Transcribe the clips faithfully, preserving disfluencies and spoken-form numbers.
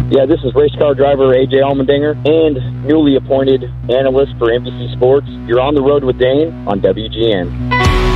Yeah, this is race car driver A J Allmendinger and newly appointed analyst for N B C Sports. You're on the road with Dane on W G N.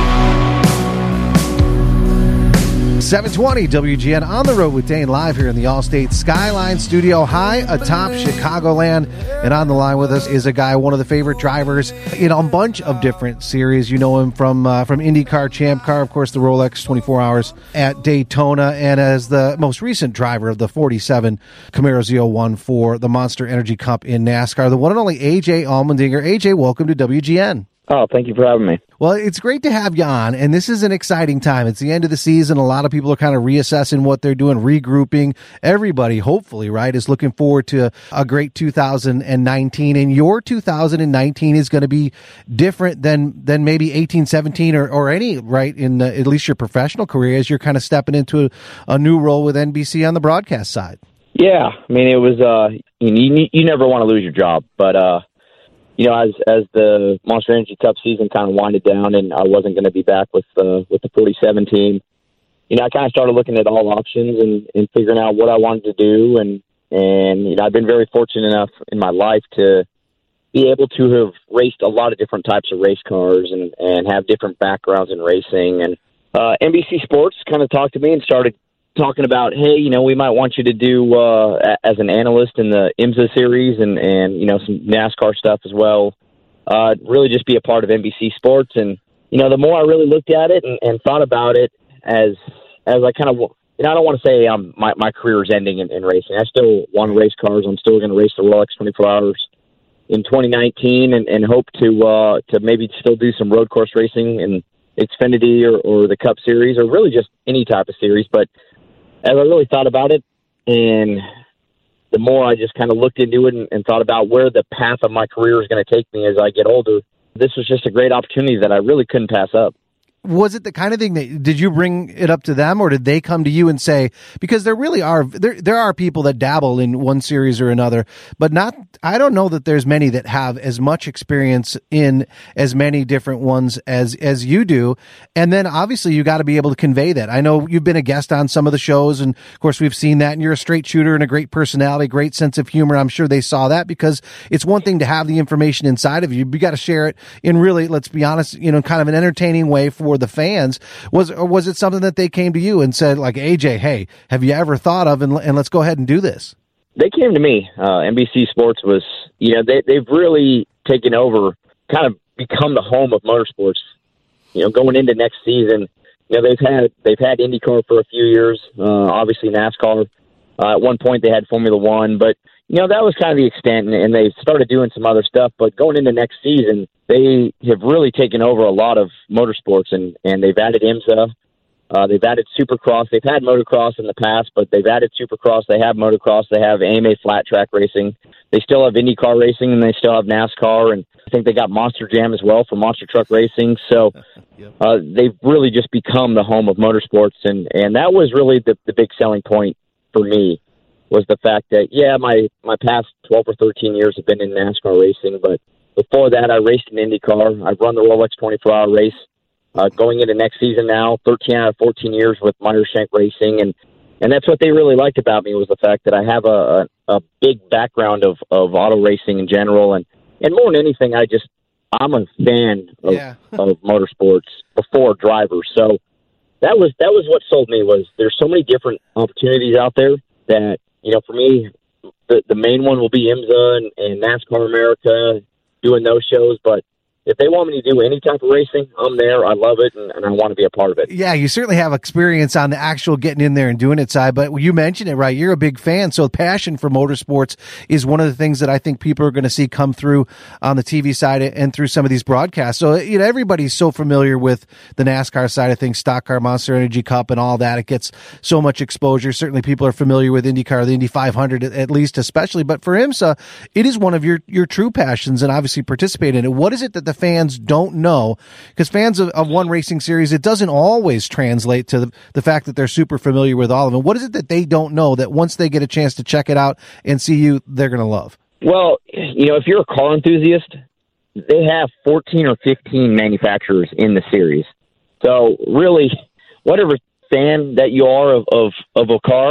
seven twenty W G N on the road with Dane, live here in the Allstate Skyline Studio, high atop Chicagoland. And on the line with us is a guy, one of the favorite drivers in a bunch of different series. You know him from uh, from IndyCar, Champ Car, of course, the Rolex twenty-four hours at Daytona, and as the most recent driver of the forty-seven Camaro Z oh one for the Monster Energy Cup in NASCAR, the one and only A J Allmendinger. A J, welcome to W G N. Oh, thank you for having me. Well, it's great to have you on, and this is an exciting time. It's the end of the season. A lot of people are kind of reassessing what they're doing, regrouping. Everybody, hopefully, right, is looking forward to a great two thousand nineteen, and your two thousand nineteen is going to be different than than maybe eighteen, seventeen, or, or any, right, in uh, at least your professional career, as you're kind of stepping into a, a new role with N B C on the broadcast side. Yeah, I mean, it was, uh, you, you never want to lose your job, but, uh, you know, as as the Monster Energy Cup season kind of winded down and I wasn't going to be back with uh, with the forty-seven team, you know, I kind of started looking at all options and, and figuring out what I wanted to do. And, and, you know, I've been very fortunate enough in my life to be able to have raced a lot of different types of race cars and, and have different backgrounds in racing. And uh, N B C Sports kind of talked to me and started talking about, hey, you know, we might want you to do uh, as an analyst in the IMSA series and, and you know, some NASCAR stuff as well. Uh, really just be a part of N B C Sports. And, you know, the more I really looked at it and, and thought about it as as I kind of, you know, I don't want to say um, my, my career is ending in, in racing. I still want to race cars. I'm still going to race the Rolex twenty-four hours in twenty nineteen and, and hope to uh, to maybe still do some road course racing in Xfinity or, or the Cup Series or really just any type of series. But as I really thought about it, and the more I just kind of looked into it and, and thought about where the path of my career is going to take me as I get older, this was just a great opportunity that I really couldn't pass up. Was it the kind of thing that, did you bring it up to them, or did they come to you and say, because there really are, there there are people that dabble in one series or another, but not, I don't know that there's many that have as much experience in as many different ones as, as you do. And then obviously you got to be able to convey that. I know you've been a guest on some of the shows, and of course we've seen that, and you're a straight shooter and a great personality, great sense of humor. I'm sure they saw that, because it's one thing to have the information inside of you. You got to share it in really, let's be honest, you know, kind of an entertaining way for the fans. Was or was it something that they came to you and said, like, A J, hey, have you ever thought of, and, and let's go ahead and do this? They came to me. Uh, N B C Sports was, you know, they, they've really taken over, kind of become the home of motorsports. You know, going into next season, you know, they've had they've had IndyCar for a few years, uh, obviously NASCAR. Uh, at one point they had Formula One, but you know, that was kind of the extent, and, and they started doing some other stuff. But going into next season, they have really taken over a lot of motorsports, and, and they've added IMSA. Uh, they've added Supercross. They've had motocross in the past, but they've added Supercross. They have motocross. They have A M A flat track racing. They still have IndyCar racing, and they still have NASCAR. And I think they got Monster Jam as well for monster truck racing. So uh, they've really just become the home of motorsports, and, and that was really the, the big selling point for me. Was the fact that, yeah, my, my past twelve or thirteen years have been in NASCAR racing, but before that I raced in IndyCar. I've run the Rolex twenty-four hour race. Uh, going into next season now, thirteen out of fourteen years with Meyershank Racing, and, and that's what they really liked about me, was the fact that I have a, a, a big background of, of auto racing in general, and, and more than anything, I just, I'm a fan of, yeah. of motorsports before drivers. So that was that was what sold me, was there's so many different opportunities out there that, you know, for me, the, the main one will be IMSA and, and NASCAR America, doing those shows. But if they want me to do any type of racing, I'm there. I love it, and, and I want to be a part of it. Yeah, you certainly have experience on the actual getting in there and doing it side, but you mentioned it, right? You're a big fan, so passion for motorsports is one of the things that I think people are going to see come through on the T V side and through some of these broadcasts. So, you know, everybody's so familiar with the NASCAR side of things, Stock Car, Monster Energy Cup, and all that. It gets so much exposure. Certainly people are familiar with IndyCar, the Indy five hundred at least, especially. But for IMSA, it is one of your, your true passions, and obviously participate in it. What is it that the fans don't know? Because fans of, of one racing series, it doesn't always translate to the, the fact that they're super familiar with all of them. What is it that they don't know that once they get a chance to check it out and see you, they're going to love? Well, you know, if you're a car enthusiast, they have fourteen or fifteen manufacturers in the series. So really, whatever fan that you are of, of, of a car,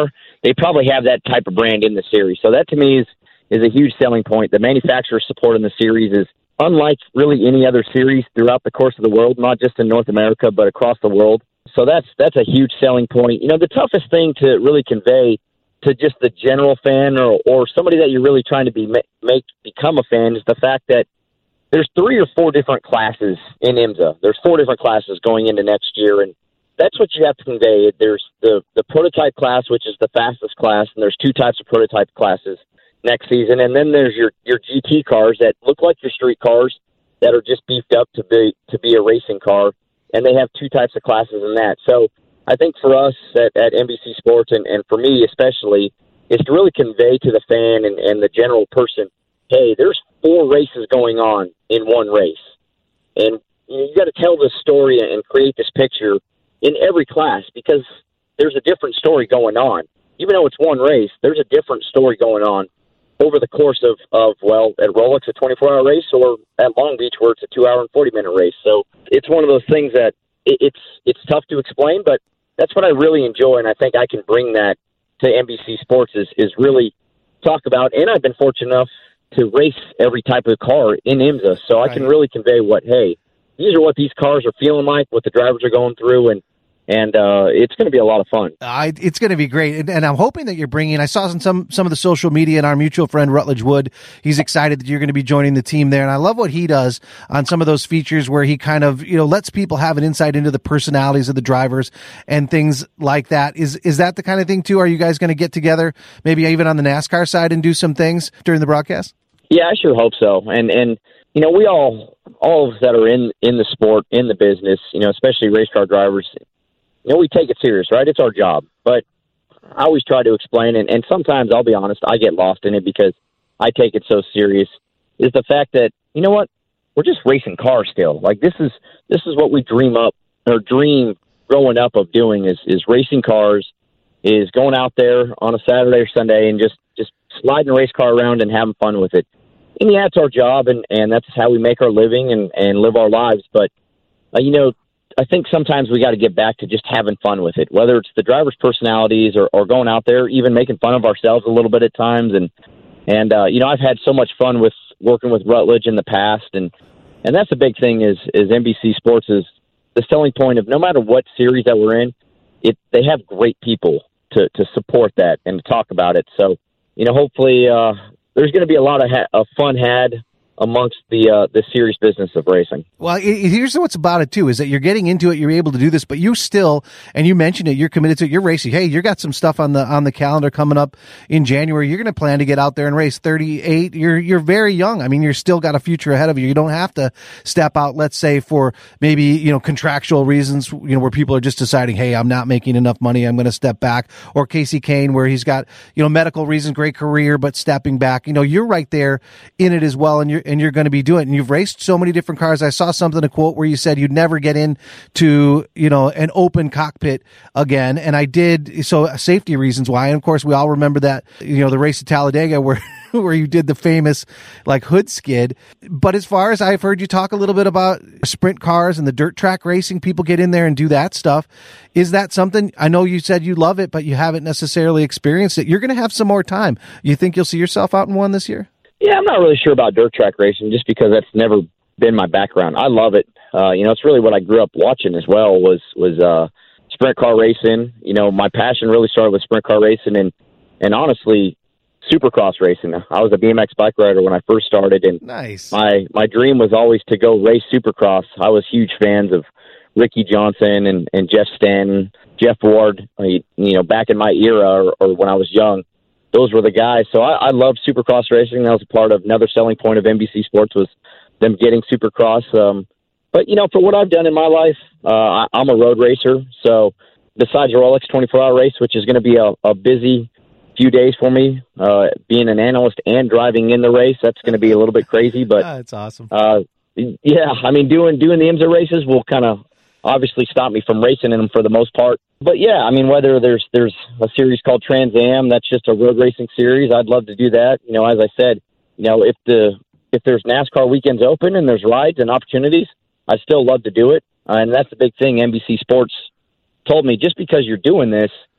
they probably have that type of brand in the series. So that to me is, is a huge selling point. The manufacturer support in the series is unlike really any other series throughout the course of the world, not just in North America, but across the world. So that's that's a huge selling point. You know, the toughest thing to really convey to just the general fan or, or somebody that you're really trying to be make become a fan is the fact that there's three or four different classes in IMSA. There's four different classes going into next year, and that's what you have to convey. There's the, the prototype class, which is the fastest class, and there's two types of prototype classes next season. And then there's your, your G T cars that look like your street cars that are just beefed up to be to be a racing car, and they have two types of classes in that. So I think for us at, at N B C Sports, and, and for me especially, is to really convey to the fan and, and the general person, hey, there's four races going on in one race. And you got to tell this story and create this picture in every class because there's a different story going on. Even though it's one race, there's a different story going on over the course of, of well, at Rolex, a twenty-four hour race, or at Long Beach, where it's a two hour and forty minute race. So it's one of those things that it, it's it's tough to explain, but that's what I really enjoy, and I think I can bring that to N B C Sports is, is really talk about, and I've been fortunate enough to race every type of car in IMSA, so I can really convey what, hey, these are what these cars are feeling like, what the drivers are going through, and and uh, it's going to be a lot of fun. Uh, it's going to be great, and, and I'm hoping that you're bringing. I saw in some some of the social media, and our mutual friend Rutledge Wood, he's excited that you're going to be joining the team there, and I love what he does on some of those features where he kind of you know lets people have an insight into the personalities of the drivers and things like that. Is is that the kind of thing too? Are you guys going to get together, maybe even on the NASCAR side, and do some things during the broadcast? Yeah, I sure hope so, and and you know we all all of us that are in in the sport, in the business, you know, especially race car drivers. You know, we take it serious, right? It's our job. But I always try to explain, and, and sometimes, I'll be honest, I get lost in it because I take it so serious, is the fact that, you know what, we're just racing cars still. Like, this is this is what we dream up, or dream growing up of doing, is, is racing cars, is going out there on a Saturday or Sunday and just, just sliding a race car around and having fun with it. And yeah, it's our job, and, and that's how we make our living and, and live our lives. But, uh, you know, I think sometimes we got to get back to just having fun with it, whether it's the driver's personalities or, or going out there, even making fun of ourselves a little bit at times. And, and uh, you know, I've had so much fun with working with Rutledge in the past. And, and that's the big thing is, is N B C Sports is the selling point of no matter what series that we're in, it they have great people to, to support that and to talk about it. So, you know, hopefully uh, there's going to be a lot of, ha- of fun had amongst the uh, the serious business of racing. Well, it, it, here's what's about it, too, is that you're getting into it, you're able to do this, but you still, and you mentioned it, you're committed to it, you're racing. Hey, you got some stuff on the on the calendar coming up in January. You're going to plan to get out there and race thirty-eight. You're you're very young. I mean, you're still got a future ahead of you. You don't have to step out, let's say, for maybe, you know, contractual reasons, you know, where people are just deciding, hey, I'm not making enough money, I'm going to step back. Or Casey Kane, where he's got, you know, medical reasons, great career, but stepping back. You know, you're right there in it as well, and you're and you're going to be doing it. And you've raced so many different cars. I saw something, a quote where you said you'd never get into, you know, an open cockpit again. And I did. So safety reasons why. And of course, we all remember that, you know, the race at Talladega where, where you did the famous like hood skid. But as far as I've heard you talk a little bit about sprint cars and the dirt track racing, people get in there and do that stuff. Is that something? I know you said you love it, but you haven't necessarily experienced it. You're going to have some more time. You think you'll see yourself out in one this year? Yeah, I'm not really sure about dirt track racing just because that's never been my background. I love it. Uh, you know, it's really what I grew up watching as well was was uh, sprint car racing. You know, my passion really started with sprint car racing and, and honestly, supercross racing. I was a B M X bike rider when I first started, and nice. my, my dream was always to go race supercross. I was huge fans of Ricky Johnson and, and Jeff Stanton, Jeff Ward, you know, back in my era or, or when I was young. Those were the guys. So I, I love Supercross racing. That was a part of another selling point of N B C Sports was them getting Supercross. Um, but, you know, for what I've done in my life, uh, I, I'm a road racer. So besides the Rolex twenty-four hour race, which is going to be a, a busy few days for me, uh, being an analyst and driving in the race, that's going to be a little bit crazy. But that's awesome. Uh, yeah, I mean, doing doing the IMSA races will kind of obviously stop me from racing in them for the most part. But yeah, I mean, whether there's there's a series called Trans Am, that's just a road racing series, I'd love to do that. You know, as I said, you know, if the if there's NASCAR weekends open and there's rides and opportunities, I still love to do it. Uh, and that's the big thing. N B C Sports told me, just because you're doing this,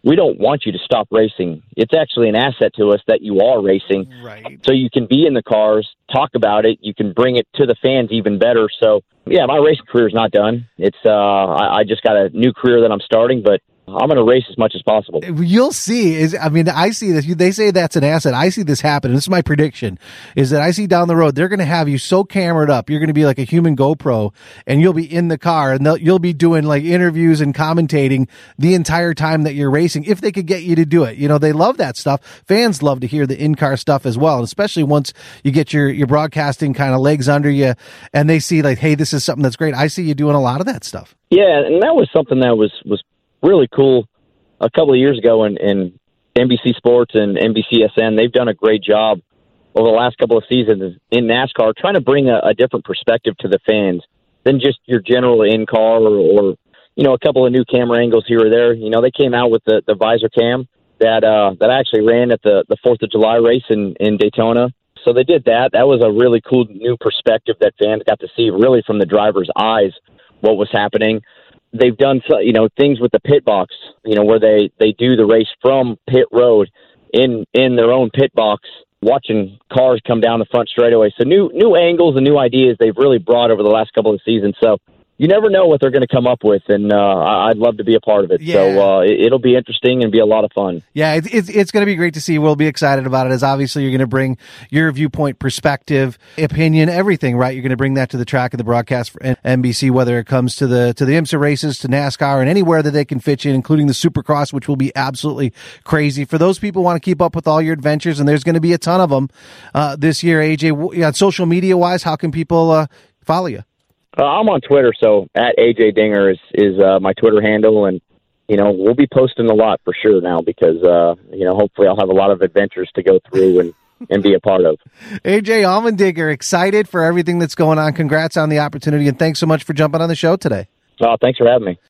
we don't want you to stop racing. It's actually an asset to us that you are racing. Right. So you can be in the cars, talk about it. You can bring it to the fans even better. So, yeah, my racing career is not done. It's uh, I, I just got a new career that I'm starting, but I'm going to race as much as possible. You'll see. Is I mean, I see this. They say that's an asset. I see this happen. This is my prediction, is that I see down the road, they're going to have you so camered up. You're going to be like a human GoPro, and you'll be in the car, and you'll be doing like interviews and commentating the entire time that you're racing, if they could get you to do it. You know, they love that stuff. Fans love to hear the in-car stuff as well, and especially once you get your, your broadcasting kind of legs under you, and they see like, hey, this is something that's great. I see you doing a lot of that stuff. Yeah, and that was something that was, was really cool a couple of years ago in, in N B C Sports and N B C S N. They've done a great job over the last couple of seasons in NASCAR, trying to bring a, a different perspective to the fans than just your general in-car or, or, you know, a couple of new camera angles here or there. You know, they came out with the, the visor cam that uh, that actually ran at the, the fourth of July race in, in Daytona. So they did that. That was a really cool new perspective that fans got to see really from the driver's eyes what was happening. They've done, you know, things with the pit box, you know, where they, they do the race from pit road in, in their own pit box, watching cars come down the front straightaway. So new new angles and new ideas they've really brought over the last couple of seasons. So you never know what they're going to come up with, and uh, I'd love to be a part of it. Yeah. So uh, it, it'll be interesting and be a lot of fun. Yeah, it's it's, it's going to be great to see. We'll be excited about it, as obviously you're going to bring your viewpoint, perspective, opinion, everything, right? You're going to bring that to the track of the broadcast for N B C, whether it comes to the to the IMSA races, to NASCAR, and anywhere that they can fit you in, including the Supercross, which will be absolutely crazy. For those people who want to keep up with all your adventures, and there's going to be a ton of them uh, this year, A J, on social media-wise, how can people uh, follow you? Uh, I'm on Twitter, so at A J Dinger is, is uh, my Twitter handle, and, you know, we'll be posting a lot for sure now because, uh, you know, hopefully I'll have a lot of adventures to go through and, and be a part of. A J Allmendinger, excited for everything that's going on. Congrats on the opportunity, and thanks so much for jumping on the show today. Oh, thanks for having me.